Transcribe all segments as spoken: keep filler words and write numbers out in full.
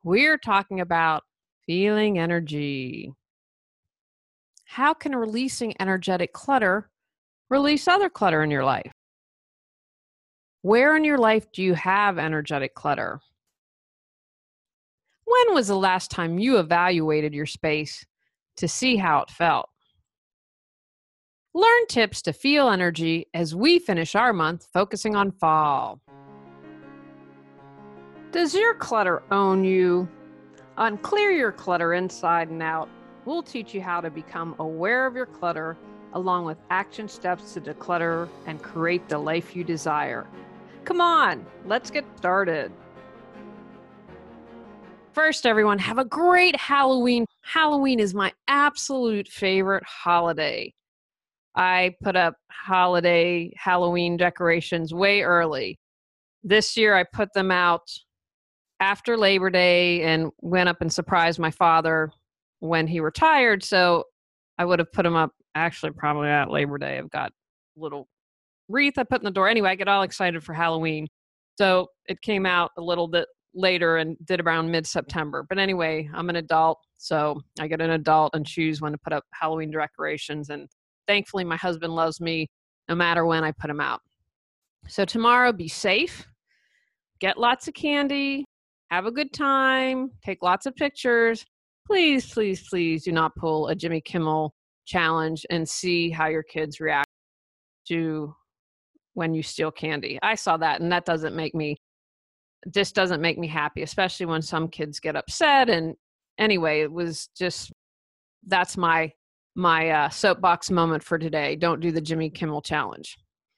We're talking about feeling energy. How can releasing energetic clutter release other clutter in your life? Where in your life do you have energetic clutter? When was the last time you evaluated your space to see how it felt? Learn tips to feel energy as we finish our month focusing on fall. Does your clutter own you? On Clear Your Clutter Inside and Out, we'll teach you how to become aware of your clutter along with action steps to declutter and create the life you desire. Come on, let's get started. First, everyone, have a great Halloween. Halloween is my absolute favorite holiday. I put up holiday Halloween decorations way early. This year, I put them out after Labor Day and went up and surprised my father when he retired. So I would have put them up actually probably at Labor Day. I've got a little wreath I put in the door. Anyway, I get all excited for Halloween. So it came out a little bit later and did around mid-September. But anyway, I'm an adult, so I get an adult and choose when to put up Halloween decorations. And thankfully, my husband loves me no matter when I put them out. So tomorrow, be safe, get lots of candy, have a good time, take lots of pictures. Please, please, please do not pull a Jimmy Kimmel challenge and see how your kids react to when you steal candy. I saw that, and that doesn't make me, just doesn't make me happy, especially when some kids get upset. And anyway, it was just, that's my, my uh, soapbox moment for today. Don't do the Jimmy Kimmel challenge.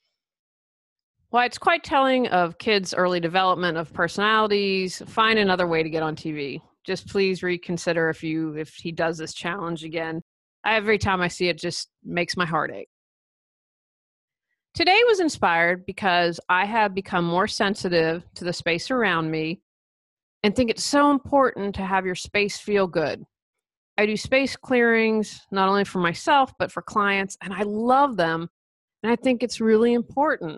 Well, it's quite telling of kids' early development of personalities. Find another way to get on T V. Just please reconsider if you if he does this challenge again. Every time I see it, just makes my heart ache. Today was inspired because I have become more sensitive to the space around me and think it's so important to have your space feel good. I do space clearings, not only for myself, but for clients, and I love them, and I think it's really important.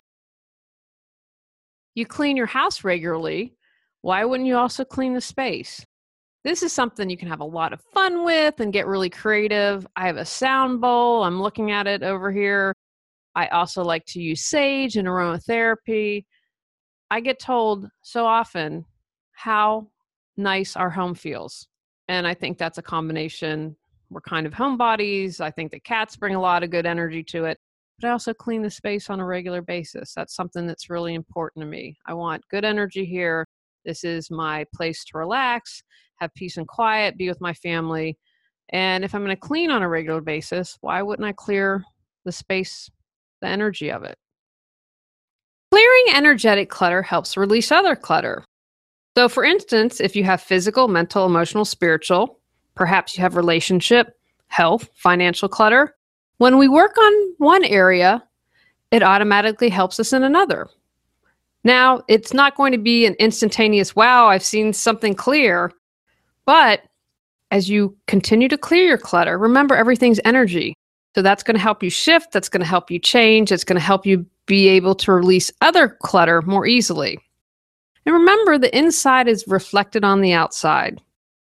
You clean your house regularly. Why wouldn't you also clean the space? This is something you can have a lot of fun with and get really creative. I have a sound bowl. I'm looking at it over here. I also like to use sage and aromatherapy. I get told so often how nice our home feels. And I think that's a combination. We're kind of homebodies. I think the cats bring a lot of good energy to it. But I also clean the space on a regular basis. That's something that's really important to me. I want good energy here. This is my place to relax, have peace and quiet, be with my family. And if I'm going to clean on a regular basis, why wouldn't I clear the space, the energy of it? Clearing energetic clutter helps release other clutter. So for instance, if you have physical, mental, emotional, spiritual, perhaps you have relationship, health, financial clutter, when we work on one area, it automatically helps us in another. Now, it's not going to be an instantaneous, wow, I've seen something clear. But as you continue to clear your clutter, remember everything's energy. So that's going to help you shift. That's going to help you change. It's going to help you be able to release other clutter more easily. And remember, the inside is reflected on the outside.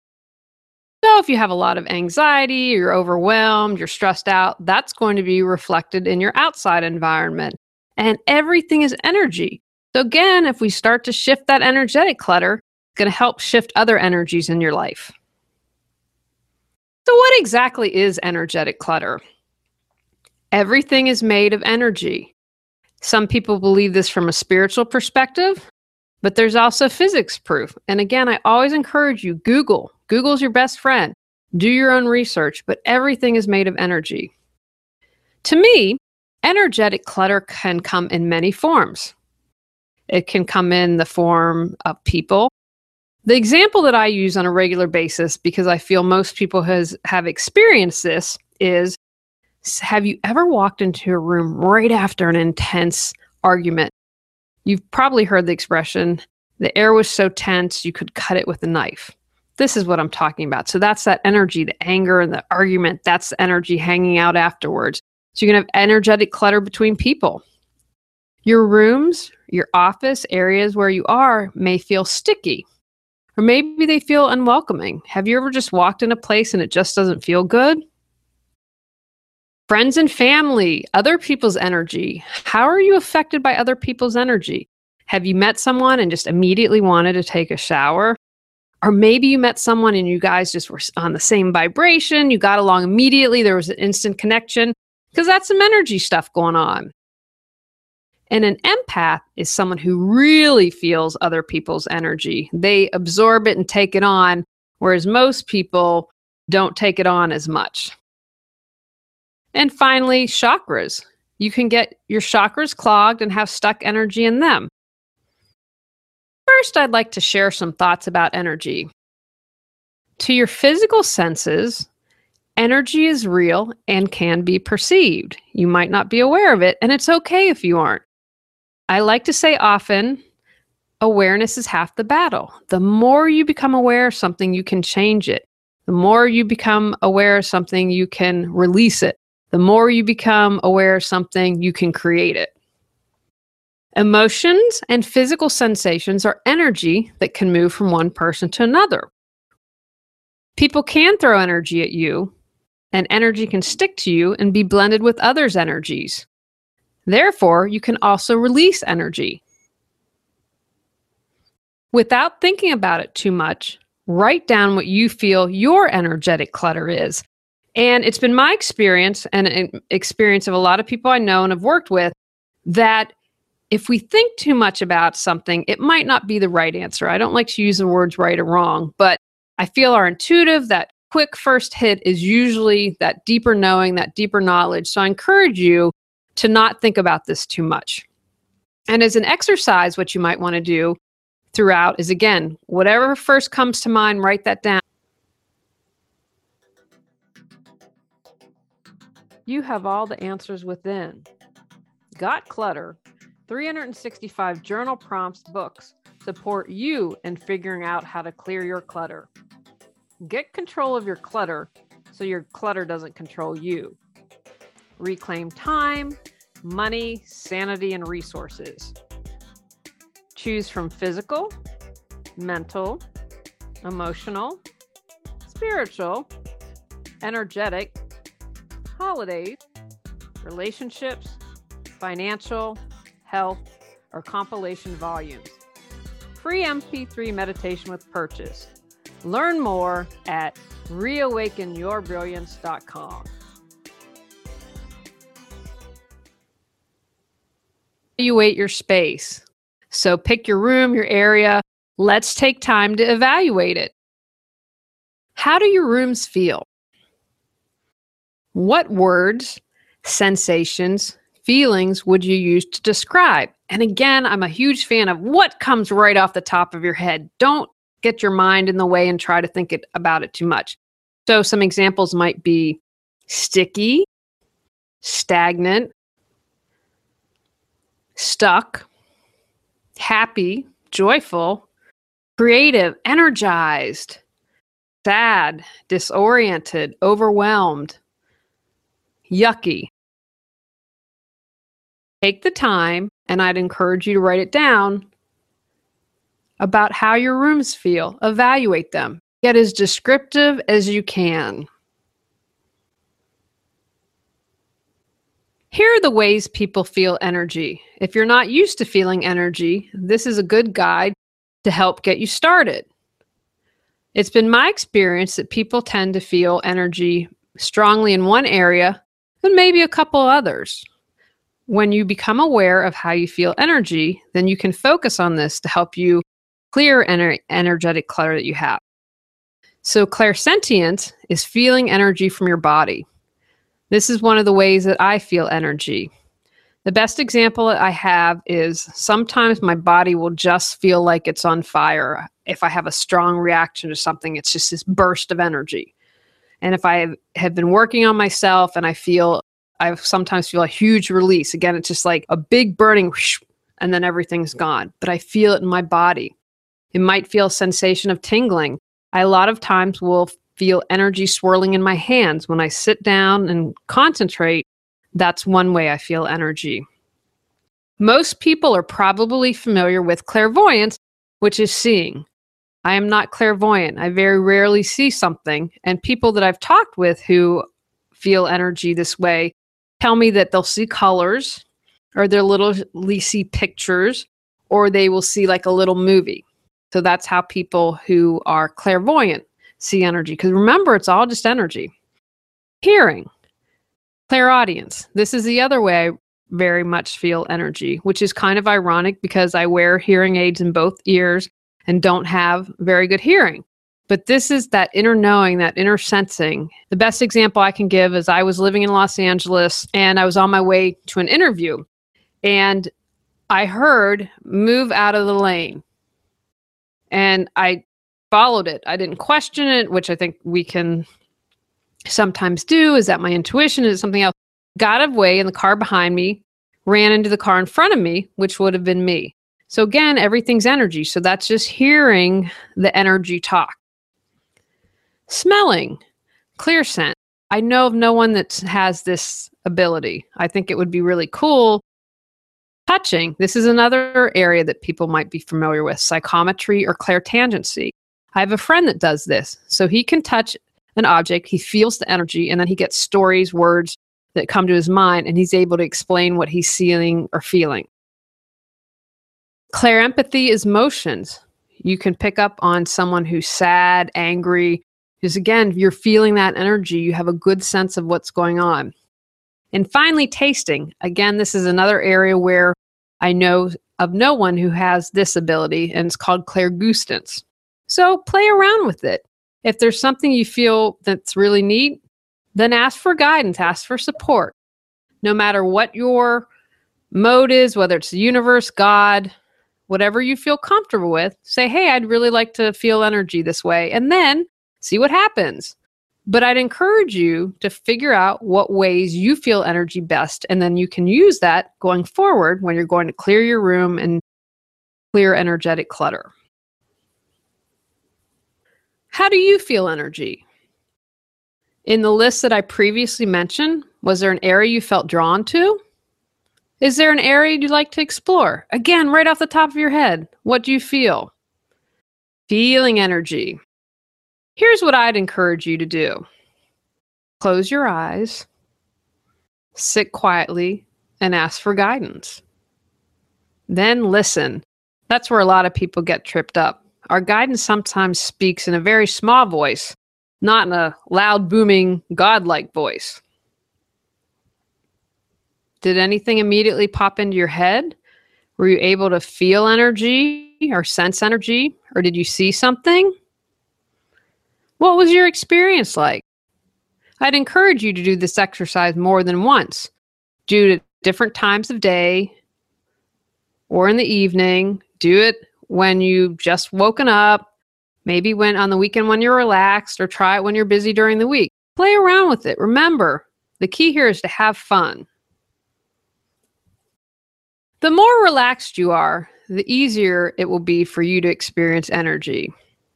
So if you have a lot of anxiety, you're overwhelmed, you're stressed out, that's going to be reflected in your outside environment. And everything is energy. So again, if we start to shift that energetic clutter, it's going to help shift other energies in your life. So what exactly is energetic clutter? Everything is made of energy. Some people believe this from a spiritual perspective, but there's also physics proof. And again, I always encourage you, Google. Google's your best friend. Do your own research, but everything is made of energy. To me, energetic clutter can come in many forms. It can come in the form of people. The example that I use on a regular basis, because I feel most people has, have experienced this, is have you ever walked into a room right after an intense argument? You've probably heard the expression, the air was so tense you could cut it with a knife. This is what I'm talking about. So that's that energy, the anger and the argument, that's the energy hanging out afterwards. So you're going to have energetic clutter between people. Your rooms, your office, areas where you are may feel sticky. Or maybe they feel unwelcoming. Have you ever just walked in a place and it just doesn't feel good? Friends and family, other people's energy. How are you affected by other people's energy? Have you met someone and just immediately wanted to take a shower? Or maybe you met someone and you guys just were on the same vibration. You got along immediately. There was an instant connection because that's some energy stuff going on. And an empath is someone who really feels other people's energy. They absorb it and take it on, whereas most people don't take it on as much. And finally, chakras. You can get your chakras clogged and have stuck energy in them. First, I'd like to share some thoughts about energy. To your physical senses, energy is real and can be perceived. You might not be aware of it, and it's okay if you aren't. I like to say often, awareness is half the battle. The more you become aware of something, you can change it. The more you become aware of something, you can release it. The more you become aware of something, you can create it. Emotions and physical sensations are energy that can move from one person to another. People can throw energy at you, and energy can stick to you and be blended with others' energies. Therefore, you can also release energy. Without thinking about it too much, write down what you feel your energetic clutter is. And it's been my experience and an experience of a lot of people I know and have worked with that if we think too much about something, it might not be the right answer. I don't like to use the words right or wrong, but I feel our intuitive, that quick first hit is usually that deeper knowing, that deeper knowledge. So I encourage you to not think about this too much. And as an exercise, what you might want to do throughout is, again, whatever first comes to mind, write that down. You have all the answers within. Got Clutter? three hundred sixty-five journal prompts books support you in figuring out how to clear your clutter. Get control of your clutter so your clutter doesn't control you. Reclaim time, money, sanity, and resources. Choose from physical, mental, emotional, spiritual, energetic, holidays, relationships, financial, health, or compilation volumes. Free M P three meditation with purchase. Learn more at reawaken your brilliance dot com. Evaluate your space. So pick your room, your area. Let's take time to evaluate it. How do your rooms feel? What words, sensations, feelings would you use to describe? And again, I'm a huge fan of what comes right off the top of your head. Don't get your mind in the way and try to think it, about it too much. So some examples might be sticky, stagnant, stuck, happy, joyful, creative, energized, sad, disoriented, overwhelmed, yucky. Take the time, and I'd encourage you to write it down about how your rooms feel. Evaluate them. Get as descriptive as you can. Here are the ways people feel energy. If you're not used to feeling energy, this is a good guide to help get you started. It's been my experience that people tend to feel energy strongly in one area and maybe a couple others. When you become aware of how you feel energy, then you can focus on this to help you clear ener- energetic clutter that you have. So clairsentience is feeling energy from your body. This is one of the ways that I feel energy. The best example that I have is sometimes my body will just feel like it's on fire. If I have a strong reaction to something, it's just this burst of energy. And if I have been working on myself and I feel, I sometimes feel a huge release. Again, it's just like a big burning whoosh, and then everything's gone. But I feel it in my body. It might feel a sensation of tingling. I a lot of times will feel energy swirling in my hands. When I sit down and concentrate, that's one way I feel energy. Most people are probably familiar with clairvoyance, which is seeing. I am not clairvoyant. I very rarely see something. And people that I've talked with who feel energy this way tell me that they'll see colors or they'll literally see pictures or they will see like a little movie. So that's how people who are clairvoyant see energy. Because remember, it's all just energy. Hearing, clairaudience. This is the other way I very much feel energy, which is kind of ironic because I wear hearing aids in both ears and don't have very good hearing. But this is that inner knowing, that inner sensing. The best example I can give is I was living in Los Angeles and I was on my way to an interview and I heard move out of the lane and I followed it. I didn't question it, which I think we can sometimes do. Is that my intuition? Is it something else? Got away in the car behind me, ran into the car in front of me, which would have been me. So again, everything's energy. So that's just hearing the energy talk. Smelling, clear scent. I know of no one that has this ability. I think it would be really cool. Touching. This is another area that people might be familiar with, psychometry or clairtangency. I have a friend that does this. So he can touch an object, he feels the energy, and then he gets stories, words that come to his mind, and he's able to explain what he's seeing or feeling. Clairempathy is motions. You can pick up on someone who's sad, angry, because again, you're feeling that energy. You have a good sense of what's going on. And finally, tasting. Again, this is another area where I know of no one who has this ability, and it's called clairgustance. So play around with it. If there's something you feel that's really neat, then ask for guidance, ask for support. No matter what your mode is, whether it's the universe, God, whatever you feel comfortable with, say, hey, I'd really like to feel energy this way, and then see what happens. But I'd encourage you to figure out what ways you feel energy best, and then you can use that going forward when you're going to clear your room and clear energetic clutter. How do you feel energy? In the list that I previously mentioned, was there an area you felt drawn to? Is there an area you'd like to explore? Again, right off the top of your head, what do you feel? Feeling energy. Here's what I'd encourage you to do. Close your eyes, sit quietly, and ask for guidance. Then listen. That's where a lot of people get tripped up. Our guidance sometimes speaks in a very small voice, not in a loud, booming, godlike voice. Did anything immediately pop into your head? Were you able to feel energy or sense energy? Or did you see something? What was your experience like? I'd encourage you to do this exercise more than once. Do it at different times of day or in the evening. Do it when you've just woken up, maybe when on the weekend when you're relaxed, or try it when you're busy during the week. Play around with it. Remember, the key here is to have fun. The more relaxed you are, the easier it will be for you to experience energy.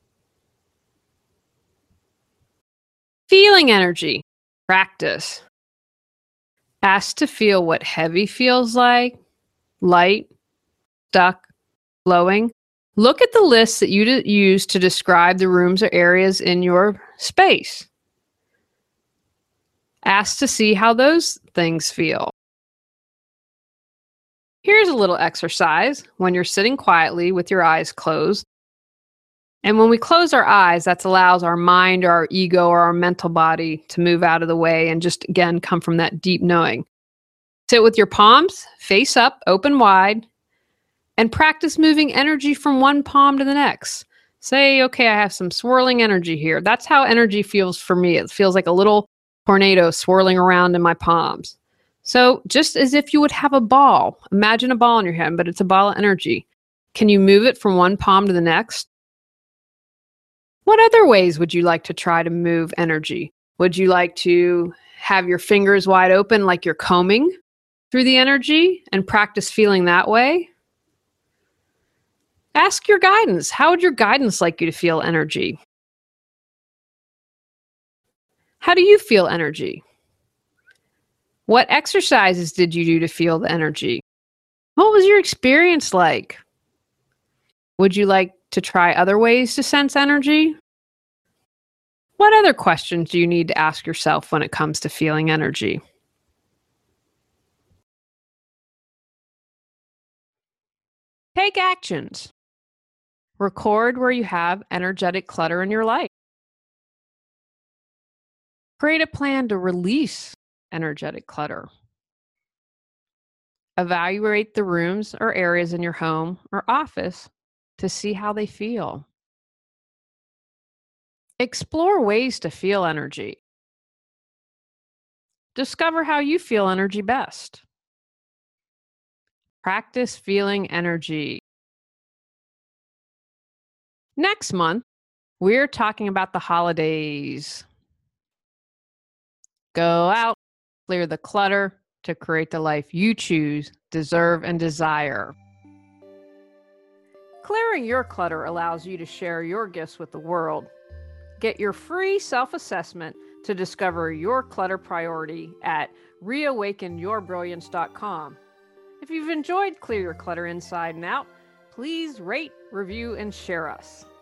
Feeling energy. Practice. Ask to feel what heavy feels like, light, stuck, flowing. Look at the lists that you use to describe the rooms or areas in your space. Ask to see how those things feel. Here's a little exercise when you're sitting quietly with your eyes closed. And when we close our eyes, that allows our mind or our ego or our mental body to move out of the way and just, again, come from that deep knowing. Sit with your palms face up, open wide, and practice moving energy from one palm to the next. Say, okay, I have some swirling energy here. That's how energy feels for me. It feels like a little tornado swirling around in my palms. So just as if you would have a ball, imagine a ball in your hand, but it's a ball of energy. Can you move it from one palm to the next? What other ways would you like to try to move energy? Would you like to have your fingers wide open like you're combing through the energy and practice feeling that way? Ask your guidance. How would your guidance like you to feel energy? How do you feel energy? What exercises did you do to feel the energy? What was your experience like? Would you like to try other ways to sense energy? What other questions do you need to ask yourself when it comes to feeling energy? Take actions. Record where you have energetic clutter in your life. Create a plan to release energetic clutter. Evaluate the rooms or areas in your home or office to see how they feel. Explore ways to feel energy. Discover how you feel energy best. Practice feeling energy. Next month, we're talking about the holidays. Go out, clear the clutter to create the life you choose, deserve, and desire. Clearing your clutter allows you to share your gifts with the world. Get your free self-assessment to discover your clutter priority at reawaken your brilliance dot com. If you've enjoyed Clear Your Clutter Inside and Out, please rate, review, and share us.